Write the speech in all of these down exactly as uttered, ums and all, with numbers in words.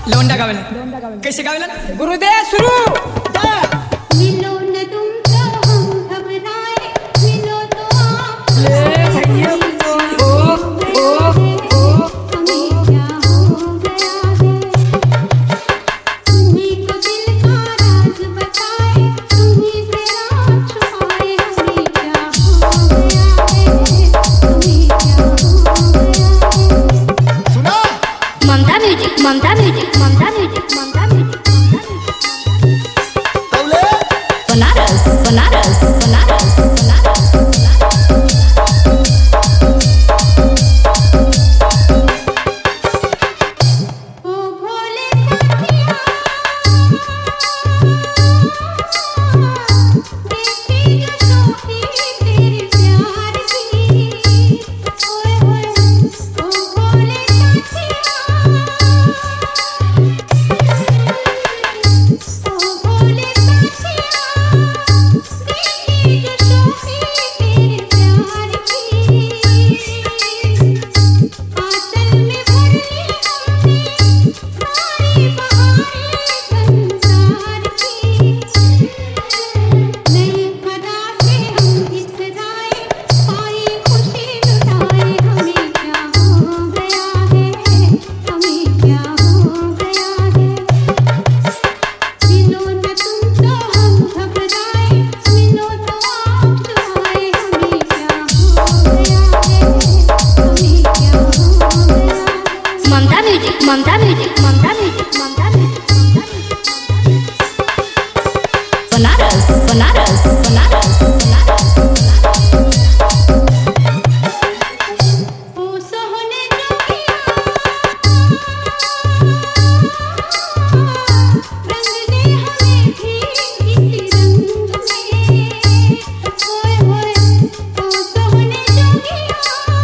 लौंडा गावेला कैसे गावेला गुरुदेव सुरू मिलो न तुम तो हम घबराए मिलो तो आप ले भैया ओ ओ ओ हमें क्या हो गया है तुम्ही को दिल का राज बताए तुम्ही से राज छुपाए हमें क्या हो गया है हमें क्या हो गया है सुना Mamta music Mamta music Mamta music Mamta music तौले बनारस बनारस बनारस बनारस ओ भोले साथिया देखी जो शोखी तेरे प्यार की ओए ओए ओ भोले साथिया ओ भोले साथिया देखी जो शोखी तेरे प्यार की आंचल में भर ली हमने सारी बहारें संसार की नई खदा से हम इतराए पाई खुशी लुटाए हमें क्या हो गया है हमें क्या हो गया है मिलो न तुम तो हम घबराए मिलो तो आप छुपाए हमें क्या हो गया है हमें क्या हो गया है Mamta music Mamta music Mamta music Mamta music Banaras Banaras Banaras Banaras ओ सोहने जोगिया रंग दे हमें भी इसी रंग में ओए ओए ओ सोहने जोगिया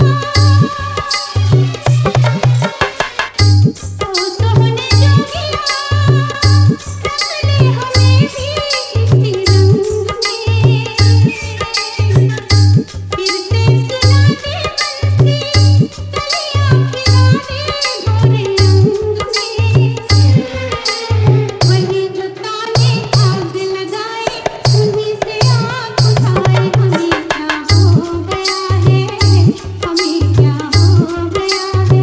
ओ सोहने जोगिया रंग दे हमें भी इसी रंग में फिर से सुना दे बंसी कलियां खिला दे भोरे रंग में वही जो ताने आग लगाए उन्हीं से आग उठाए हमें क्या हो गया है हमें क्या हो गया है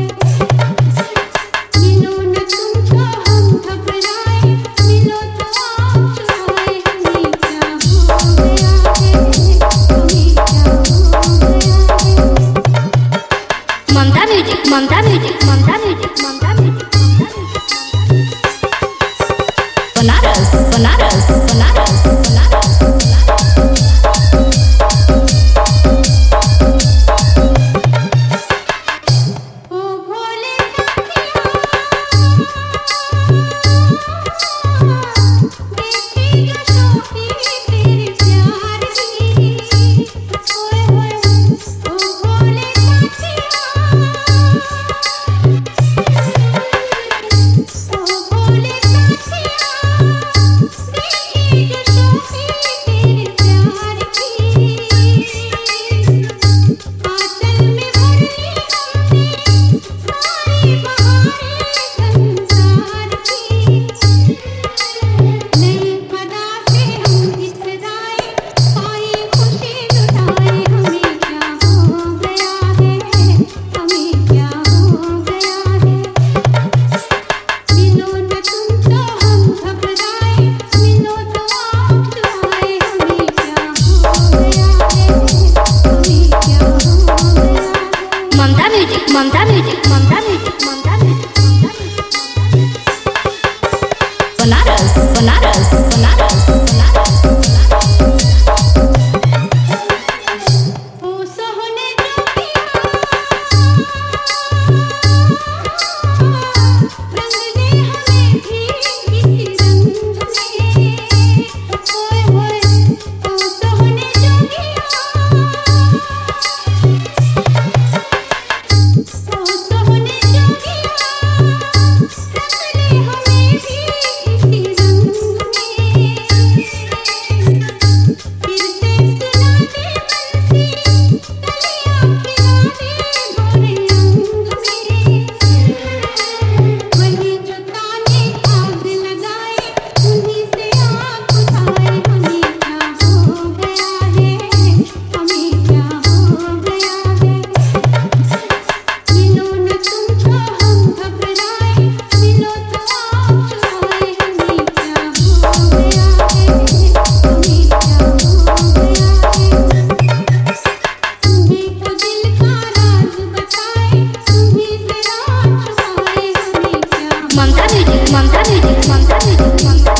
मिलो न तुम तो हम घबराए मिलो तो आप छुपाए हमें क्या हो गया है हमें क्या हो गया है Mamta music Mamta music Mamta music Mamta music Banaras Banaras Banaras Banaras ओ भोले साथिया देखी जो शोखी तेरे प्यार की ओए ओए ओ भोले साथिया ओ भोले साथिया देखी जो शोखी तेरे प्यार की आंचल में भर ली हमने सारी बहारें संसार की नई खदा से हम इतराए पाई खुशी लुटाए हमें क्या हो गया है हमें क्या हो गया है मिलो न तुम तो हम घबराए मिलो तो आप छुपाए हमें क्या हो गया है हमें क्या हो गया है Mamta music Mamta music Mamta music Mamta music Banaras Banaras Banaras Banaras ओ सोहने जोगिया रंग दे हमें भी इसी रंग में ओए ओए ओ सोहने जोगिया ओ सोहने जोगिया रंग दे हमें भी इसी रंग में Mamta Music, Mamta Music, Mamta Music, Mamta